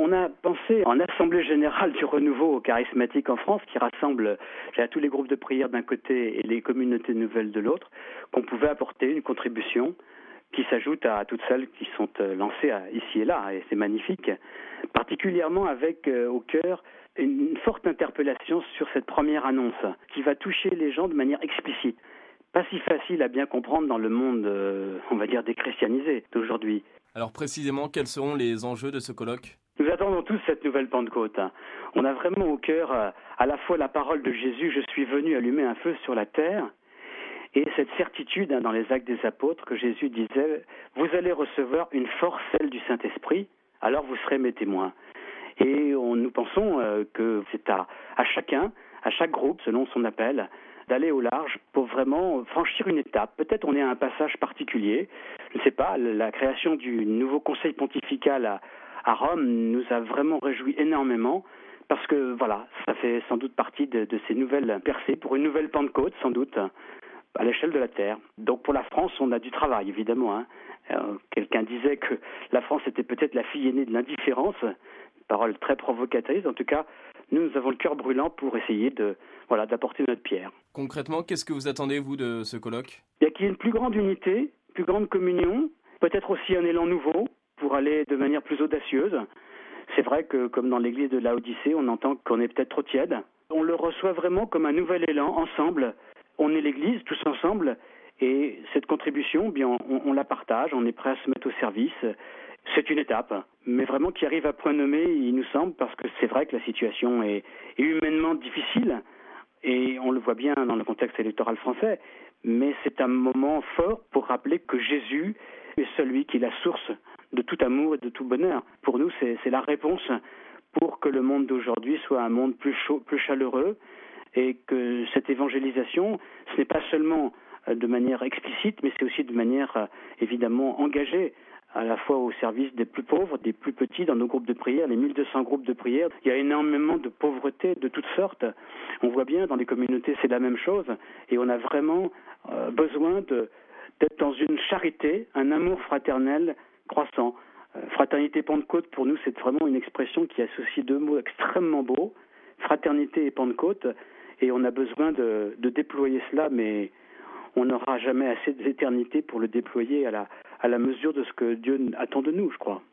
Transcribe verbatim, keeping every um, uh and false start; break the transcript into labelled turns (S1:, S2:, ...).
S1: On a pensé en assemblée générale du renouveau charismatique en France, qui rassemble à tous les groupes de prière d'un côté et les communautés nouvelles de l'autre, qu'on pouvait apporter une contribution qui s'ajoute à toutes celles qui sont lancées ici et là, et c'est magnifique, particulièrement avec euh, au cœur une forte interpellation sur cette première annonce, qui va toucher les gens de manière explicite. Pas si facile à bien comprendre dans le monde, euh, on va dire, déchristianisé d'aujourd'hui.
S2: Alors précisément, quels seront les enjeux de ce colloque ?
S1: Nous attendons tous cette nouvelle Pentecôte. On a vraiment au cœur euh, à la fois la parole de Jésus, « Je suis venu allumer un feu sur la terre », et cette certitude hein, dans les actes des apôtres que Jésus disait « Vous allez recevoir une force, celle du Saint-Esprit, alors vous serez mes témoins ». Et on, nous pensons euh, que c'est à, à chacun, à chaque groupe, selon son appel, d'aller au large pour vraiment franchir une étape. Peut-être on est à un passage particulier, je ne sais pas, la création du nouveau conseil pontifical à, à Rome nous a vraiment réjouis énormément, parce que voilà, ça fait sans doute partie de, de ces nouvelles percées, pour une nouvelle Pentecôte sans doute, à l'échelle de la Terre. Donc pour la France, on a du travail, évidemment. Hein. Euh, quelqu'un disait que la France était peut-être la fille aînée de l'indifférence, parole très provocatrice. En tout cas, nous, nous avons le cœur brûlant pour essayer de, voilà, d'apporter notre pierre.
S2: Concrètement, qu'est-ce que vous attendez, vous, de ce colloque ?
S1: Il y a qu'il y ait une plus grande unité, plus grande communion, peut-être aussi un élan nouveau pour aller de manière plus audacieuse. C'est vrai que, comme dans l'église de Laodicée, on entend qu'on est peut-être trop tiède. On le reçoit vraiment comme un nouvel élan, ensemble. On est l'église, tous ensemble, et cette contribution, bien, on, on la partage, on est prêt à se mettre au service. C'est une étape, mais vraiment qui arrive à point nommé, il nous semble, parce que c'est vrai que la situation est, est humainement difficile, et on le voit bien dans le contexte électoral français, mais c'est un moment fort pour rappeler que Jésus est celui qui est la source de tout amour et de tout bonheur. Pour nous, c'est, c'est la réponse pour que le monde d'aujourd'hui soit un monde plus chaud, plus chaleureux, et que cette évangélisation, ce n'est pas seulement de manière explicite, mais c'est aussi de manière évidemment engagée, à la fois au service des plus pauvres, des plus petits dans nos groupes de prière, les mille deux cents groupes de prière. Il y a énormément de pauvreté de toutes sortes. On voit bien dans les communautés, c'est la même chose, et on a vraiment euh, besoin de, d'être dans une charité, un amour fraternel croissant. Euh, fraternité Pentecôte, pour nous, c'est vraiment une expression qui associe deux mots extrêmement beaux, fraternité et Pentecôte, et on a besoin de, de déployer cela, mais on n'aura jamais assez d'éternité pour le déployer à la, à la mesure de ce que Dieu attend de nous, je crois.